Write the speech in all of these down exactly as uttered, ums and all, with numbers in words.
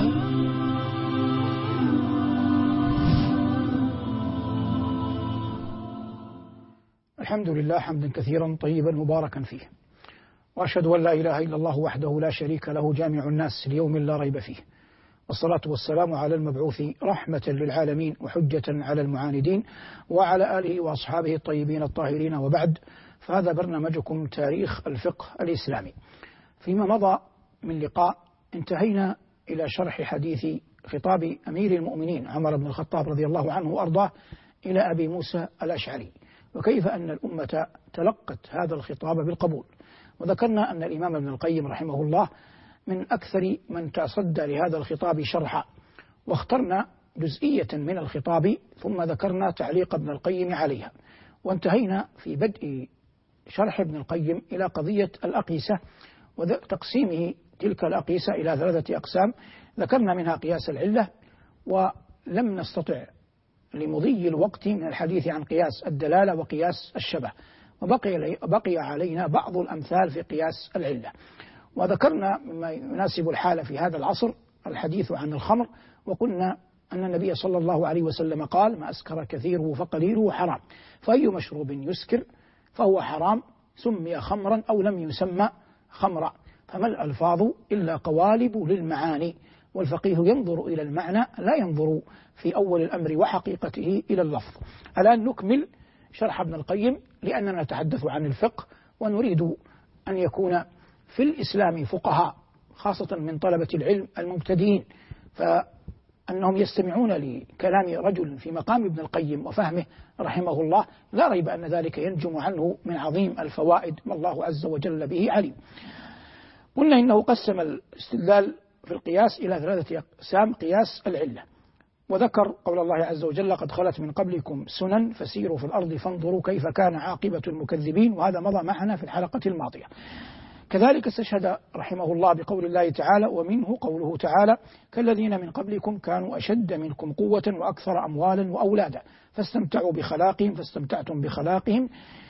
الحمد لله حمدا كثيرا طيبا مباركا فيه، وأشهد أن لا إله إلا الله وحده لا شريك له جامع الناس ليوم لا ريب فيه، والصلاة والسلام على المبعوث رحمة للعالمين وحجة على المعاندين، وعلى آله وأصحابه الطيبين الطاهرين، وبعد. فهذا برنامجكم تاريخ الفقه الإسلامي. فيما مضى من لقاء انتهينا إلى شرح حديث خطاب أمير المؤمنين عمر بن الخطاب رضي الله عنه وأرضاه إلى أبي موسى الأشعري، وكيف أن الأمة تلقت هذا الخطاب بالقبول. وذكرنا أن الإمام ابن القيم رحمه الله من أكثر من تصدى لهذا الخطاب شرحا، واخترنا جزئية من الخطاب ثم ذكرنا تعليق ابن القيم عليها، وانتهينا في بدء شرح ابن القيم إلى قضية الأقيسة وتقسيمه تلك الأقيسة إلى ثلاثة أقسام. ذكرنا منها قياس العلة، ولم نستطع لمضي الوقت من الحديث عن قياس الدلالة وقياس الشبه، وبقي بقي علينا بعض الأمثال في قياس العلة. وذكرنا مما يناسب الحال في هذا العصر الحديث عن الخمر، وقلنا أن النبي صلى الله عليه وسلم قال: ما أسكر كثيره فقليله حرام، فأي مشروب يسكر فهو حرام سمي خمرا أو لم يسمى خمرا، فما الألفاظ إلا قوالب للمعاني، والفقيه ينظر إلى المعنى لا ينظر في أول الأمر وحقيقته إلى اللفظ. الآن نكمل شرح ابن القيم، لأننا نتحدث عن الفقه ونريد أن يكون في الإسلام فقهاء، خاصة من طلبة العلم المبتدئين، فأنهم يستمعون لكلام رجل في مقام ابن القيم وفهمه رحمه الله، لا ريب أن ذلك ينجم عنه من عظيم الفوائد، والله عز وجل به عليم. قلنا إنه قسم الاستدلال في القياس إلى ثلاثة أقسام: قياس العلة، وذكر قول الله عز وجل: قد خلت من قبلكم سنن فسيروا في الأرض فانظروا كيف كان عاقبة المكذبين، وهذا مضى معنا في الحلقة الماضية. كذلك استشهد رحمه الله بقول الله تعالى: ومنه قوله تعالى: كالذين من قبلكم كانوا أشد منكم قوة وأكثر أموالا وأولادا فاستمتعوا بخلاقهم فاستمتعتم بخلاقهم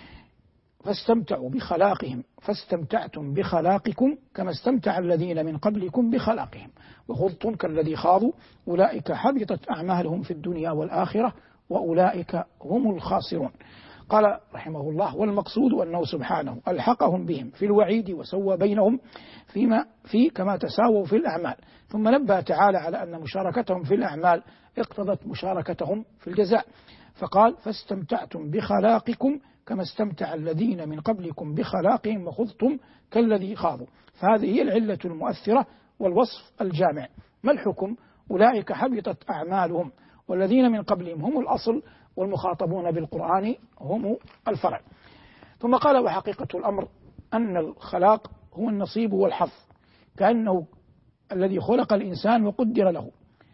فاستمتعوا بخلاقهم فاستمتعتم بخلاقكم كما استمتع الذين من قبلكم بخلاقهم وخضتم كالذي خاضوا أولئك حبطت أعمالهم في الدنيا والآخرة وأولئك هم الخاسرون. قال رحمه الله: والمقصود أنه سبحانه ألحقهم بهم في الوعيد وسوى بينهم فيما في كما تساووا في الأعمال، ثم نبه تعالى على أن مشاركتهم في الأعمال اقتضت مشاركتهم في الجزاء، فقال: فاستمتعتم بخلاقكم كما استمتع الذين من قبلكم بخلاقهم وخضتم كالذي خاضوا. فهذه هي العلة المؤثرة والوصف الجامع. ما الحكم؟ أولئك حبطت أعمالهم، والذين من قبلهم هم الأصل، والمخاطبون بالقرآن هم الفرع. ثم قال: وحقيقة الأمر أن الخلاق هو النصيب والحظ، كأنه الذي خلق الإنسان وقدر له،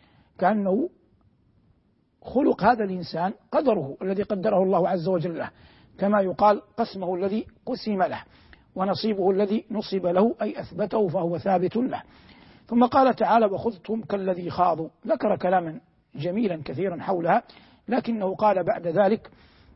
كأنه خلق هذا الإنسان قدره الذي قدره الله عز وجل له، كما يقال قسمه الذي قسم له، ونصيبه الذي نصب له أي أثبته فهو ثابت له. ثم قال تعالى: وخذتم كالذي خاضوا. ذكر كلاما جميلا كثيرا حولها، لكنه قال بعد ذلك: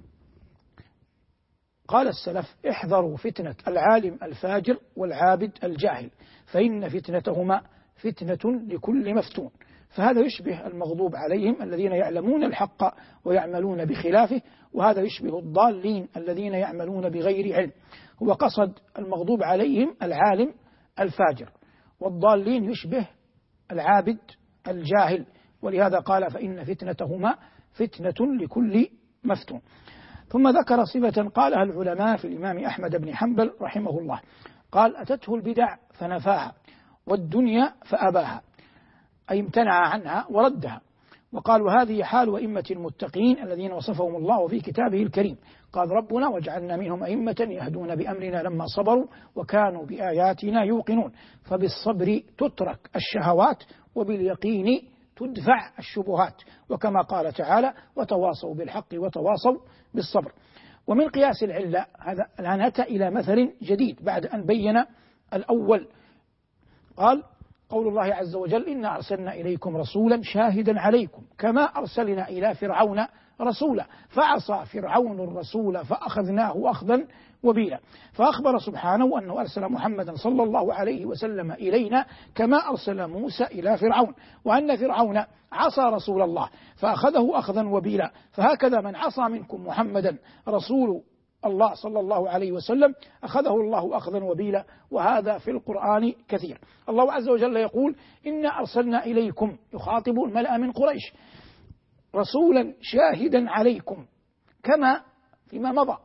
قال السلف: احذروا فتنة العالم الفاجر والعابد الجاهل، فإن فتنتهما فتنة لكل مفتون. فهذا يشبه المغضوب عليهم الذين يعلمون الحق ويعملون بخلافه، وهذا يشبه الضالين الذين يعملون بغير علم. هو قصد المغضوب عليهم العالم الفاجر، والضالين يشبه العابد الجاهل، ولهذا قال: فإن فتنتهما فتنة لكل مفتون. ثم ذكر صفة قالها العلماء في الإمام أحمد بن حنبل رحمه الله، قال: أتته البدع فنفاها والدنيا فأباها، أي امتنع عنها وردها. وقالوا: هذه حال أئمة المتقين الذين وصفهم الله في كتابه الكريم. قال ربنا: وجعلنا منهم أئمة يهدون بأمرنا لما صبروا وكانوا بآياتنا يوقنون. فبالصبر تترك الشهوات، وباليقين تدفع الشبهات، وكما قال تعالى: وتواصوا بالحق وتواصوا بالصبر. ومن قياس العلة هذا الآن أتى إلى مثل جديد بعد أن بين الأول. قال: قول الله عز وجل إنا أرسلنا إليكم رسولا شاهدا عليكم كما أرسلنا إلى فرعون رسولا فعصى فرعون الرسول فأخذناه أخذا وبيلا. فأخبر سبحانه أنه أرسل محمدا صلى الله عليه وسلم إلينا كما أرسل موسى إلى فرعون، وأن فرعون عصى رسول الله فأخذه أخذا وبيلا. فهكذا من عصى منكم محمدا رسول الله صلى الله عليه وسلم أخذه الله أخذا وبيلا، وهذا في القرآن كثير. الله عز وجل يقول إنا أرسلنا إليكم، يخاطب الملأ من قريش، رسولا شاهدا عليكم كما فيما مضى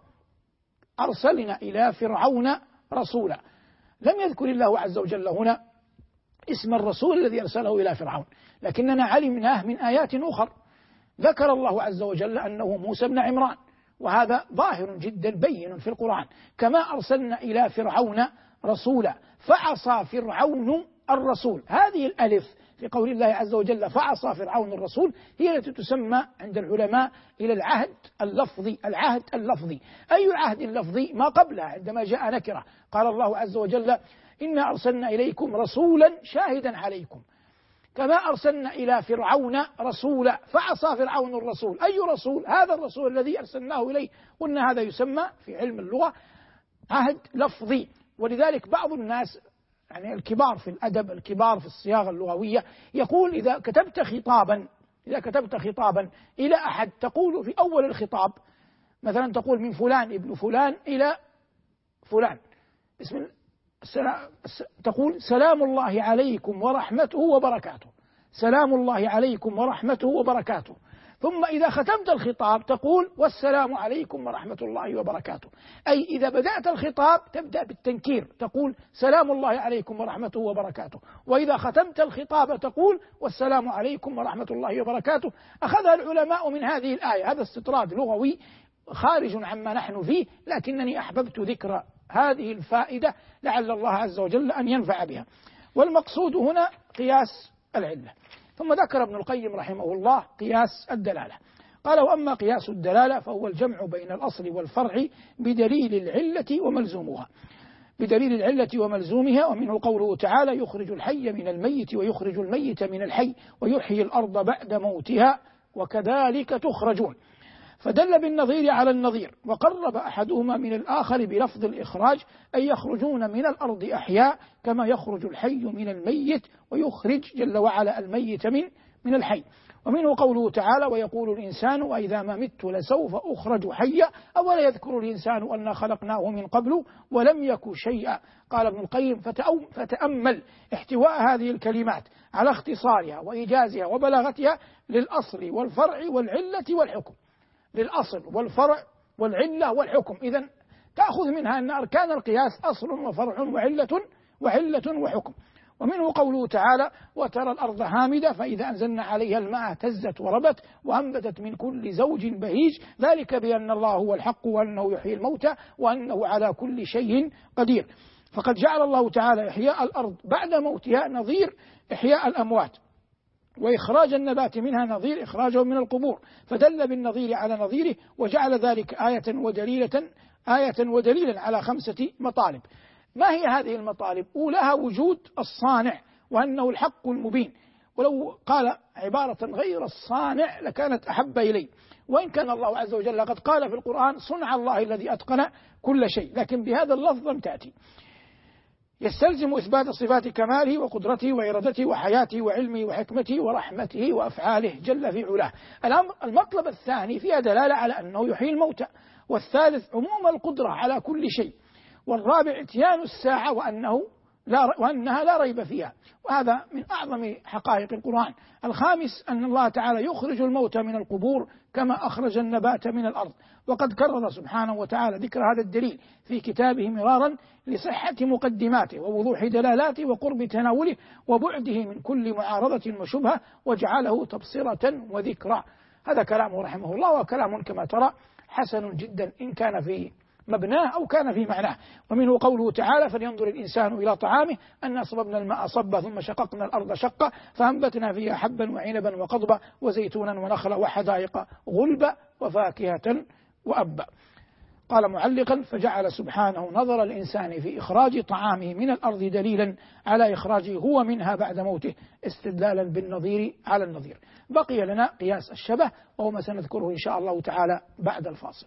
أرسلنا إلى فرعون رسولا. لم يذكر الله عز وجل هنا اسم الرسول الذي أرسله إلى فرعون، لكننا علمناه من آيات أخرى. ذكر الله عز وجل أنه موسى بن عمران، وهذا ظاهر جدا بين في القرآن. كما أرسلنا إلى فرعون رسولا فعصى فرعون الرسول. هذه الألف في قول الله عز وجل فعصى فرعون الرسول هي التي تسمى عند العلماء إلى العهد اللفظي. العهد اللفظي أي عهد لفظي؟ ما قبلها عندما جاء نكرة قال الله عز وجل إنا أرسلنا إليكم رسولا شاهدا عليكم كما أرسلنا إلى فرعون رسولا فعصى فرعون الرسول. أي رسول؟ هذا الرسول الذي أرسلناه إليه. قلنا هذا يسمى في علم اللغة عهد لفظي. ولذلك بعض الناس يعني الكبار في الأدب، الكبار في الصياغة اللغوية، يقول إذا كتبت خطابا إذا كتبت خطابا إلى أحد تقول في أول الخطاب مثلا تقول من فلان ابن فلان إلى فلان بسم السلام، تقول سلام الله عليكم ورحمته وبركاته، سلام الله عليكم ورحمته وبركاته. ثم إذا ختمت الخطاب تقول والسلام عليكم ورحمة الله وبركاته. أي إذا بدأت الخطاب تبدأ بالتنكير تقول سلام الله عليكم ورحمته وبركاته، وإذا ختمت الخطاب تقول والسلام عليكم ورحمة الله وبركاته. أخذها العلماء من هذه الآية. هذا استطراد لغوي خارج عما نحن فيه، لكنني أحببت ذكر هذه الفائدة لعل الله عز وجل أن ينفع بها. والمقصود هنا قياس العلة. ثم ذكر ابن القيم رحمه الله قياس الدلالة. قال وأما قياس الدلالة فهو الجمع بين الأصل والفرع بدليل العلة وملزومها بدليل العلة وملزومها. ومنه قوله تعالى يخرج الحي من الميت ويخرج الميت من الحي ويحيي الأرض بعد موتها وكذلك تخرجون. فدل بالنظير على النظير، وقرب أحدهما من الآخر بلفظ الإخراج أي يخرجون من الأرض أحياء كما يخرج الحي من الميت ويخرج جل وعلا الميت من من الحي. ومنه قوله تعالى ويقول الإنسان وإذا ما مت لسوف أخرج حيا أولا يذكر الإنسان أنا خلقناه من قبل ولم يك شيئا. قال ابن القيم فتأمل احتواء هذه الكلمات على اختصارها وإيجازها وبلاغتها للأصل والفرع والعلة والحكم، للأصل والفرع والعلة والحكم. إذن تأخذ منها أن أركان القياس أصل وفرع وعلة وعلة وحكم. ومنه قوله تعالى وترى الأرض هامدة فإذا أنزلنا عليها الماء اهتزت وربت وأنبتت من كل زوج بهيج ذلك بأن الله هو الحق وأنه يحيي الموتى وأنه على كل شيء قدير. فقد جعل الله تعالى إحياء الأرض بعد موتها نظير إحياء الأموات، وإخراج النبات منها نظير إخراجه من القبور، فدل بالنظير على نظيره وجعل ذلك آية ودليلة آية ودليلا على خمسة مطالب. ما هي هذه المطالب؟ أولاها وجود الصانع وأنه الحق المبين، ولو قال عبارة غير الصانع لكانت أحب إلي، وإن كان الله عز وجل قد قال في القرآن صنع الله الذي أتقن كل شيء، لكن بهذا اللفظ لم تأتي. يستلزم إثبات صفات كماله وقدرته وإرادته وحياته وعلمه وحكمته ورحمته وأفعاله جل في علاه. الأمر المطلب الثاني فيها دلالة على أنه يحيي الموتى، والثالث عموم القدرة على كل شيء، والرابع اتيان الساعة وأنه لا وأنها لا ريب فيها، وهذا من أعظم حقائق القرآن. الخامس أن الله تعالى يخرج الموتى من القبور كما أخرج النبات من الأرض، وقد كرر سبحانه وتعالى ذكر هذا الدليل في كتابه مرارا لصحة مقدماته ووضوح دلالاته وقرب تناوله وبعده من كل معارضة وشبهة وجعله تبصرة وذكرى. هذا كلامه رحمه الله، وكلام كما ترى حسن جدا إن كان في مبناه أو كان في معناه. ومنه قوله تعالى فلينظر الإنسان إلى طعامه أنا صببنا الماء صبا ثم شققنا الأرض شقا فأنبتنا فيها حبا وعنبا وقضبا وزيتونا ونخلا وحدائق غلبا وفاكهة وأبا. قال معلقا: فجعل سبحانه نظر الإنسان في إخراج طعامه من الأرض دليلا على إخراجه هو منها بعد موته استدلالا بالنظير على النظير. بقي لنا قياس الشبه وهو ما سنذكره إن شاء الله تعالى بعد الفاصل.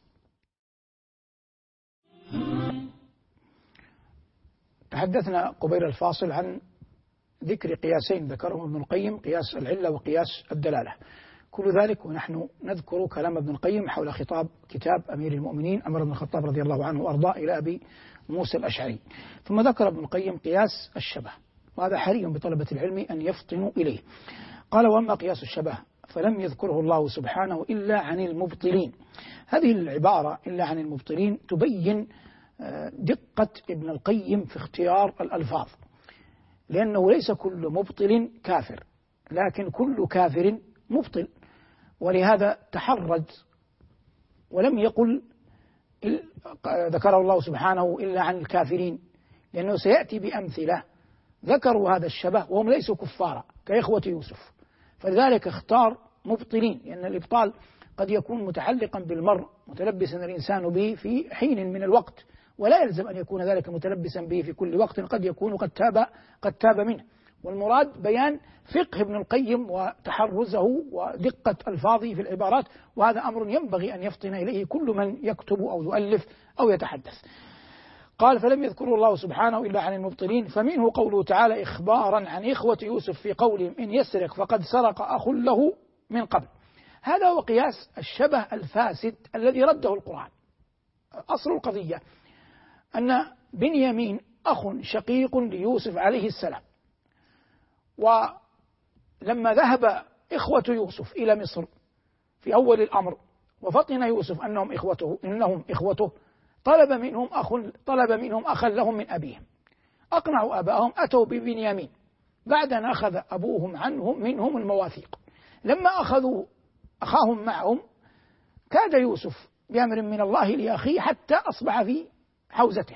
تحدثنا قبيل الفاصل عن ذكر قياسين ذكرهم ابن القيم: قياس العلة وقياس الدلالة. كل ذلك ونحن نذكر كلام ابن القيم حول خطاب كتاب أمير المؤمنين عمر بن الخطاب رضي الله عنه وأرضاه إلى أبي موسى الأشعري. ثم ذكر ابن القيم قياس الشبه، وهذا حري بطلبة العلم أن يفطنوا إليه. قال: وأما قياس الشبه فلم يذكره الله سبحانه إلا عن المبطلين. هذه العبارة إلا عن المبطلين تبين دقة ابن القيم في اختيار الألفاظ، لأنه ليس كل مبطل كافر، لكن كل كافر مبطل، ولهذا تحرج ولم يقل ذكره الله سبحانه إلا عن الكافرين، لأنه سيأتي بأمثلة ذكروا هذا الشبه وهم ليسوا كفارا كإخوة يوسف، فلذلك اختار مبطلين، لأن الإبطال قد يكون متعلقا بالمرء متلبسا الإنسان به في حين من الوقت، ولا يلزم أن يكون ذلك متلبسا به في كل وقت، قد يكون قد تاب قد تاب منه. والمراد بيان فقه ابن القيم وتحرزه ودقة ألفاظه في العبارات، وهذا أمر ينبغي أن يفطن إليه كل من يكتب أو يؤلف أو يتحدث. قال: فلم يذكر الله سبحانه إلا عن المبطلين، فمنه قوله تعالى إخبارا عن إخوة يوسف في قولهم إن يسرق فقد سرق أخ له من قبل. هذا هو قياس الشبه الفاسد الذي رده القرآن. أصل القضية أن بنيامين أخ شقيق ليوسف عليه السلام، ولما ذهب إخوة يوسف إلى مصر في أول الأمر وفطن يوسف أنهم إخوته إنهم إخوته طلب منهم أخ طلب منهم أخا لهم من أبيهم، أقنعوا أباهم، أتوا ببنيامين بعد أن أخذ أبوهم عنهم منهم المواثيق. لما أخذوا أخاهم معهم كاد يوسف بأمر من الله لأخيه حتى أصبح في حوزته.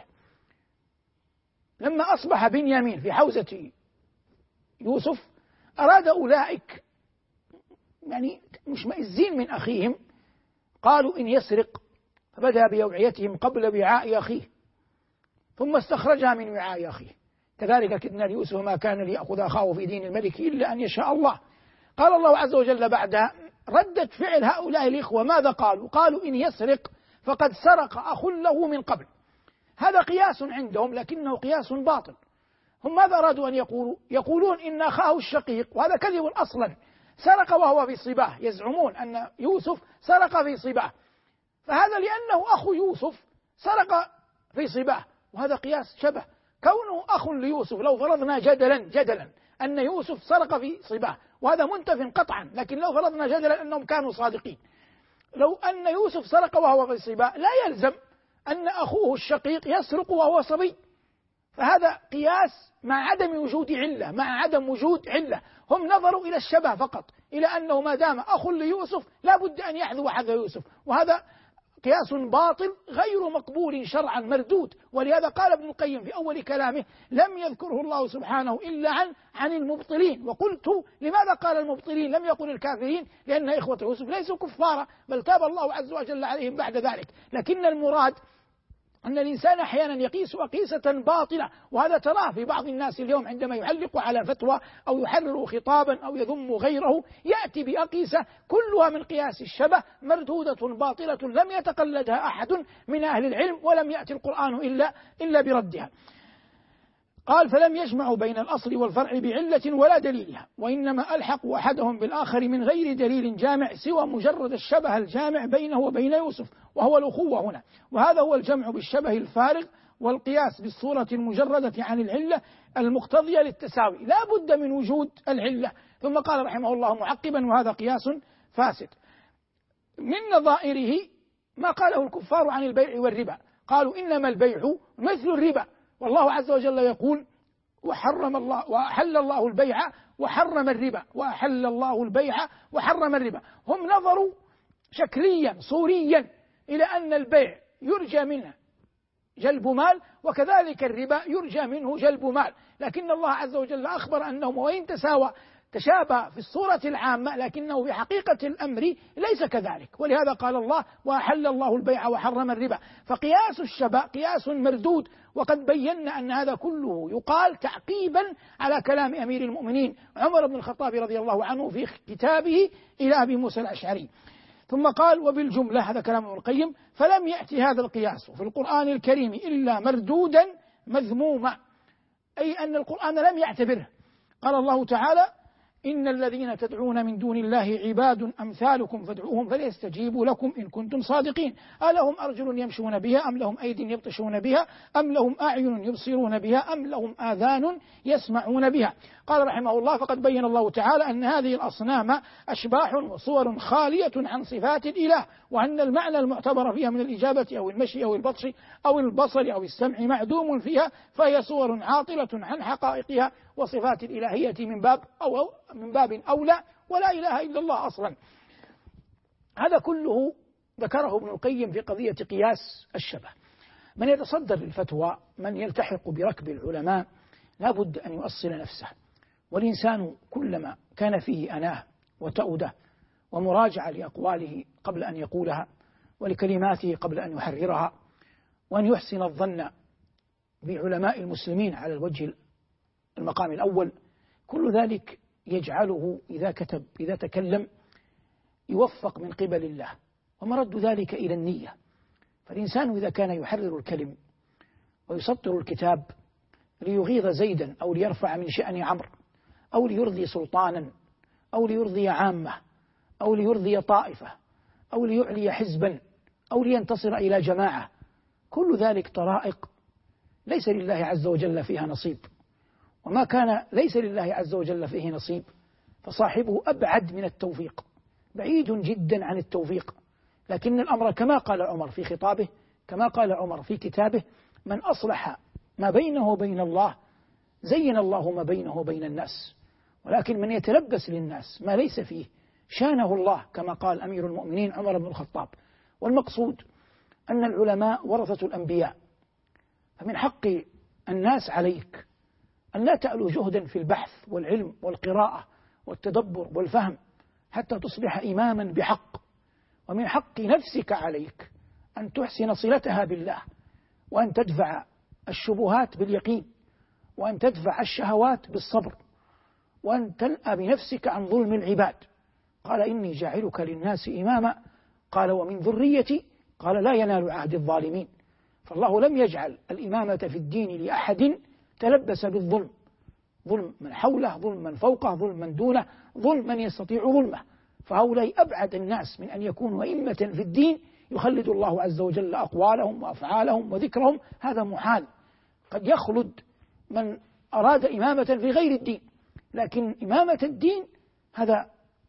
لما أصبح بنيامين في حوزة يوسف أراد أولئك يعني مشمئزين من أخيهم قالوا إن يسرق، فبدأ بأوعيتهم قبل وعاء أخيه ثم استخرجها من وعاء أخيه. كذلك كدنا ليوسف ما كان ليأخذ أخاه في دين الملك إلا أن يشاء الله. قال الله عز وجل بعدها ردت فعل هؤلاء الإخوة ماذا قالوا؟ قالوا إن يسرق فقد سرق أخ له من قبل. هذا قياس عندهم لكنه قياس باطل. هم ماذا أرادوا أن يقولوا؟ يقولون إن أخاه الشقيق، وهذا كذب أصلا، سرق وهو في صباه، يزعمون أن يوسف سرق في صباه، فهذا لأنه أخو يوسف سرق في صباه، وهذا قياس شبه. كونه أخ ليوسف لو فرضنا جدلا جدلا أن يوسف سرق في صباه، وهذا منتف قطعا، لكن لو فرضنا جدلا أنهم كانوا صادقين، لو أن يوسف سرق وهو في صباه لا يلزم أن أخوه الشقيق يسرق وهو صبي، فهذا قياس مع عدم وجود علة، مع عدم وجود علة. هم نظروا إلى الشبه فقط، إلى أنه ما دام أخ ليوسف لا بد أن يحذو حذو يوسف، وهذا قياس باطل غير مقبول شرعا مردود. ولهذا قال ابن القيم في أول كلامه لم يذكره الله سبحانه إلا عن عن المبطلين. وقلت لماذا قال المبطلين لم يقل الكافرين؟ لأن إخوة يوسف ليسوا كفارا، بل تاب الله عز وجل عليهم بعد ذلك. لكن المراد أن الإنسان أحيانا يقيس أقيسة باطلة، وهذا تراه في بعض الناس اليوم عندما يعلق على فتوى أو يحرر خطابا أو يذم غيره يأتي بأقيسة كلها من قياس الشبه مردودة باطلة لم يتقلدها أحد من أهل العلم، ولم يأتي القرآن إلا, إلا بردها. قال فلم يجمعوا بين الأصل والفرع بعلة ولا دليلها، وإنما ألحقوا أحدهم بالآخر من غير دليل جامع سوى مجرد الشبه الجامع بينه وبين يوسف، وهو الأخوة هنا، وهذا هو الجمع بالشبه الفارغ والقياس بالصورة المجردة عن العلة المقتضية للتساوي، لا بد من وجود العلة. ثم قال رحمه الله معقبا وهذا قياس فاسد. من نظائره ما قاله الكفار عن البيع والربا، قالوا إنما البيع مثل الربا، والله عز وجل يقول وحرم الله وأحل الله البيع وحرم الربا، وأحل الله البيع وحرم الربا. هم نظروا شكليا صوريا إلى أن البيع يرجى منه جلب مال، وكذلك الربا يرجى منه جلب مال، لكن الله عز وجل أخبر أنهم وإن تساوى تشابه في الصورة العامة لكنه في حقيقة الأمر ليس كذلك، ولهذا قال الله وأحل الله البيع وحرم الربا. فقياس الشبه قياس مردود، وقد بينا أن هذا كله يقال تعقيبا على كلام أمير المؤمنين عمر بن الخطاب رضي الله عنه في كتابه إلى أبي موسى الأشعري. ثم قال وبالجملة، هذا كلام ابن القيم، فلم يأتي هذا القياس في القرآن الكريم إلا مردودا مذموما، أي أن القرآن لم يعتبره. قال الله تعالى إن الذين تدعون من دون الله عباد أمثالكم فادعوهم فليستجيبوا لكم إن كنتم صادقين، ألهم أرجل يمشون بها أم لهم أيد يبطشون بها أم لهم أعين يبصرون بها أم لهم آذان يسمعون بها. قال رحمه الله فقد بين الله تعالى أن هذه الأصنام أشباح وصور خالية عن صفات الإله، وأن المعنى المعتبر فيها من الإجابة أو المشي أو البطش أو البصر أو السمع معدوم فيها، فهي صور عاطلة عن حقائقها وصفات الإلهية من باب أو من باب أولى، ولا إله إلا الله أصلا. هذا كله ذكره ابن القيم في قضية قياس الشبه. من يتصدر للفتوى، من يلتحق بركب العلماء، لا بد أن يؤصل نفسه، والإنسان كلما كان فيه أناه وتؤده ومراجعة لأقواله قبل أن يقولها ولكلماته قبل أن يحررها، وأن يحسن الظن بعلماء المسلمين على الوجه المقام الأول، كل ذلك يجعله إذا كتب إذا تكلم يوفق من قبل الله، ومرد ذلك إلى النية. فالإنسان إذا كان يحرر الكلم ويسطر الكتاب ليغيظ زيدا أو ليرفع من شأن عمرو أو ليرضي سلطانا أو ليرضي عامة أو ليرضي طائفة أو ليعلي حزبا أو لينتصر إلى جماعة، كل ذلك طرائق ليس لله عز وجل فيها نصيب. وما كان ليس لله عز وجل فيه نصيب فصاحبه أبعد من التوفيق، بعيد جدا عن التوفيق. لكن الأمر كما قال عمر في خطابه، كما قال عمر في كتابه: من أصلح ما بينه وبين الله زين الله ما بينه وبين الناس، ولكن من يتلبس للناس ما ليس فيه شانه الله، كما قال أمير المؤمنين عمر بن الخطاب. والمقصود أن العلماء ورثة الأنبياء، فمن حق الناس عليك أن لا تألو جهدا في البحث والعلم والقراءة والتدبر والفهم حتى تصبح إماما بحق، ومن حق نفسك عليك أن تحسن صلتها بالله، وأن تدفع الشبهات باليقين، وأن تدفع الشهوات بالصبر، وأن تنأى بنفسك عن ظلم العباد. قال إني جاعلك للناس إماما، قال ومن ذريتي، قال لا ينال عهد الظالمين. فالله لم يجعل الإمامة في الدين لأحد تلبس بالظلم، ظلم من حوله، ظلم من فوقه، ظلم من دونه، ظلم من يستطيع ظلمه. فهؤلاء أبعد الناس من أن يكونوا أئمة في الدين يخلد الله عز وجل أقوالهم وأفعالهم وذكرهم، هذا محال. قد يخلد من أراد إمامة في غير الدين، لكن إمامة الدين هذا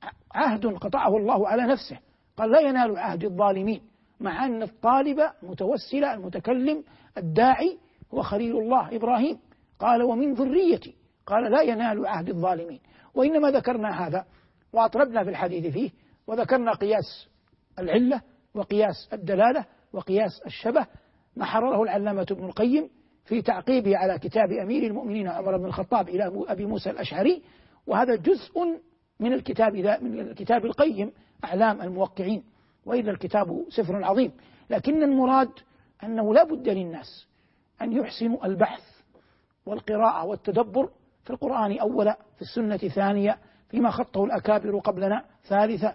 عهد قطعه الله على نفسه، قال لا ينال عهد الظالمين، مع أن الطالب متوسل المتكلم الداعي هو خليل الله إبراهيم، قال ومن ذريتي، قال لا ينال عهد الظالمين. وإنما ذكرنا هذا وأطربنا في الحديث فيه، وذكرنا قياس العلة وقياس الدلالة وقياس الشبه ما حرره العلامة ابن القيم في تعقيبه على كتاب أمير المؤمنين عمر بن الخطاب إلى أبي موسى الأشعري، وهذا جزء من الكتاب من الكتاب القيم أعلام الموقعين، وإلا الكتاب سفر عظيم. لكن المراد أنه لا بد للناس أن يحسنوا البحث والقراءة والتدبر في القرآن أولا، في السنة ثانية، فيما خطه الأكابر قبلنا ثالثة،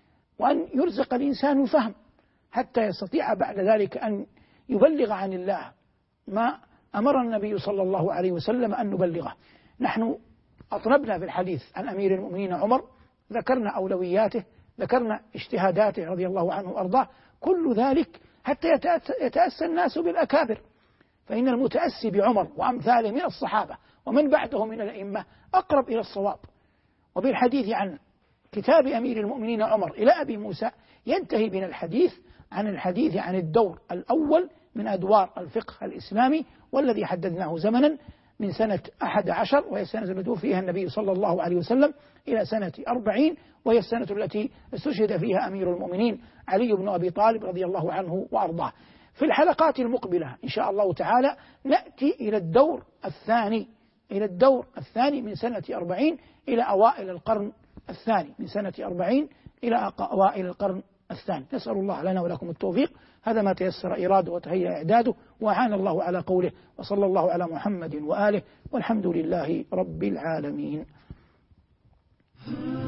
وأن يرزق الإنسان الفهم حتى يستطيع بعد ذلك أن يبلغ عن الله ما أمر النبي صلى الله عليه وسلم أن نبلغه. نحن أطلبنا في الحديث عن أمير المؤمنين عمر، ذكرنا أولوياته، ذكرنا اجتهاداته رضي الله عنه وأرضاه، كل ذلك حتى يتأسى الناس بالأكابر، فإن المتأسي بعمر وأمثاله من الصحابة ومن بعدهم من الأئمة أقرب إلى الصواب. وبالحديث عن كتاب أمير المؤمنين عمر إلى أبي موسى ينتهي بنا الحديث عن الحديث عن الدور الأول من أدوار الفقه الإسلامي، والذي حددناه زمنا من سنة أحد عشر، وهي السنة التي توفيها النبي صلى الله عليه وسلم، إلى سنة أربعين، وهي السنة التي استشهد فيها أمير المؤمنين علي بن أبي طالب رضي الله عنه وأرضاه. في الحلقات المقبلة إن شاء الله تعالى نأتي إلى الدور الثاني إلى الدور الثاني من سنة أربعين إلى أوائل القرن الثاني من سنة أربعين إلى أوائل القرن الثاني. نسأل الله لنا ولكم التوفيق. هذا ما تيسر إراده وتهيأ إعداده، وأعان الله على قوله، وصلى الله على محمد وآله، والحمد لله رب العالمين.